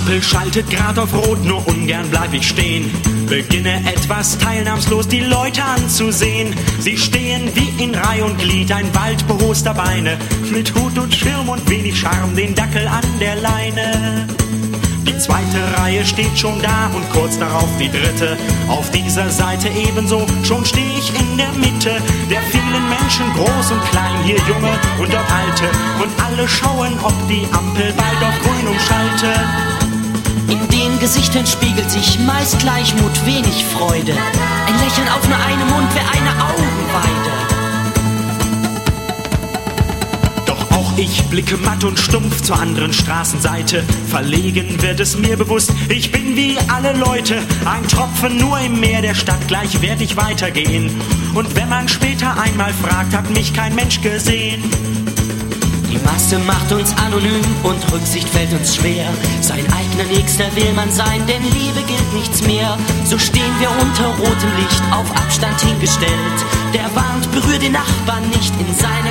Ampel schaltet grad auf Rot, nur ungern bleib ich stehen. Beginne etwas teilnahmslos die Leute anzusehen. Sie stehen wie in Reih und Glied, ein Wald behoster Beine, mit Hut und Schirm und wenig Charme, den Dackel an der Leine. Die zweite Reihe steht schon da und kurz darauf die dritte. Auf dieser Seite ebenso, schon steh ich in der Mitte der vielen Menschen, groß und klein, hier Junge und dort Alte. Und alle schauen, ob die Ampel bald auf Grün umschaltet. In den Gesichtern spiegelt sich meist Gleichmut, wenig Freude. Ein Lächeln auf nur einem Mund wäre eine Augenweide. Ich blicke matt und stumpf zur anderen Straßenseite. Verlegen wird es mir bewusst, ich bin wie alle Leute, ein Tropfen nur im Meer der Stadt, gleich werd ich weitergehen. Und wenn man später einmal fragt, hat mich kein Mensch gesehen. Die Masse macht uns anonym und Rücksicht fällt uns schwer. Sein eigener Nächster will man sein, denn Liebe gilt nichts mehr. So stehen wir unter rotem Licht, auf Abstand hingestellt. Der warnt, berühr den Nachbarn nicht in sein